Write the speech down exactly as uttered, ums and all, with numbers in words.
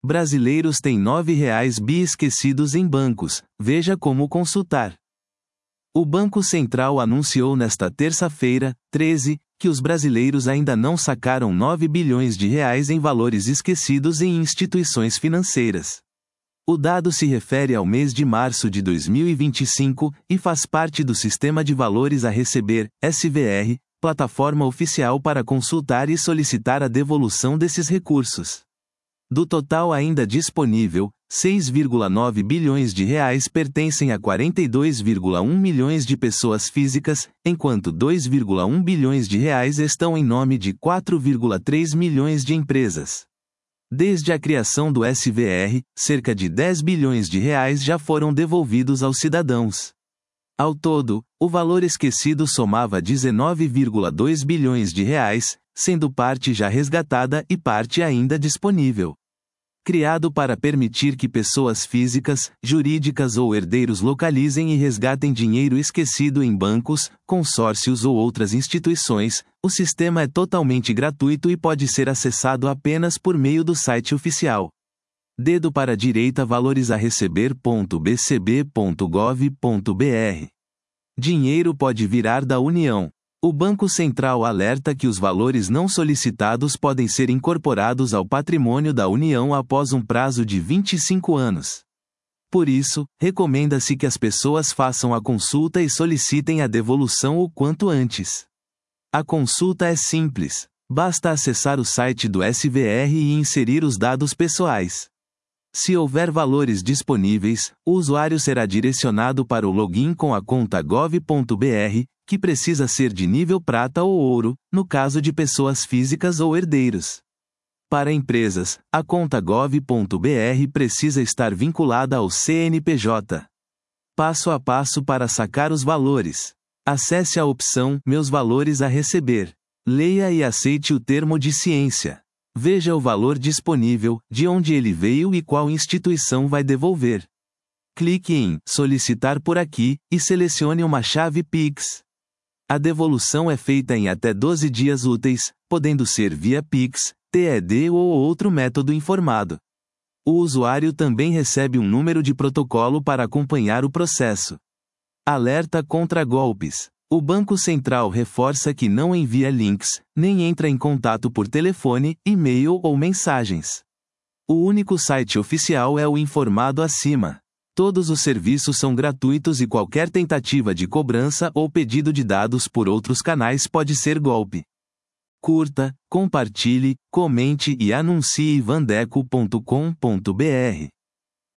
Brasileiros têm nove reais bi esquecidos em bancos, veja como consultar. O Banco Central anunciou nesta terça-feira, treze, que os brasileiros ainda não sacaram nove bilhões de reais em valores esquecidos em instituições financeiras. O dado se refere ao mês de março de dois mil e vinte e cinco, e faz parte do Sistema de Valores a Receber, S V R, plataforma oficial para consultar e solicitar a devolução desses recursos. Do total ainda disponível, seis vírgula nove bilhões de reais pertencem a quarenta e dois vírgula um milhões de pessoas físicas, enquanto dois vírgula um bilhões de reais estão em nome de quatro vírgula três milhões de empresas. Desde a criação do S V R, cerca de dez bilhões de reais já foram devolvidos aos cidadãos. Ao todo, o valor esquecido somava dezenove vírgula dois bilhões de reais, sendo parte já resgatada e parte ainda disponível. Criado para permitir que pessoas físicas, jurídicas ou herdeiros localizem e resgatem dinheiro esquecido em bancos, consórcios ou outras instituições, o sistema é totalmente gratuito e pode ser acessado apenas por meio do site oficial. Dedo para a direita valores a receber ponto b c b ponto gov ponto b r. Dinheiro pode virar da União. O Banco Central alerta que os valores não solicitados podem ser incorporados ao patrimônio da União após um prazo de vinte e cinco anos. Por isso, recomenda-se que as pessoas façam a consulta e solicitem a devolução o quanto antes. A consulta é simples. Basta acessar o site do S V R e inserir os dados pessoais. Se houver valores disponíveis, o usuário será direcionado para o login com a conta gov ponto b r, que precisa ser de nível prata ou ouro, no caso de pessoas físicas ou herdeiros. Para empresas, a conta gov ponto b r precisa estar vinculada ao C N P J. Passo a passo para sacar os valores. Acesse a opção Meus valores a receber. Leia e aceite o termo de ciência. Veja o valor disponível, de onde ele veio e qual instituição vai devolver. Clique em Solicitar por aqui e selecione uma chave Pix. A devolução é feita em até doze dias úteis, podendo ser via Pix, T E D ou outro método informado. O usuário também recebe um número de protocolo para acompanhar o processo. Alerta contra golpes. O Banco Central reforça que não envia links, nem entra em contato por telefone, e-mail ou mensagens. O único site oficial é o informado acima. Todos os serviços são gratuitos e qualquer tentativa de cobrança ou pedido de dados por outros canais pode ser golpe. Curta, compartilhe, comente e anuncie vandeco ponto com ponto b r.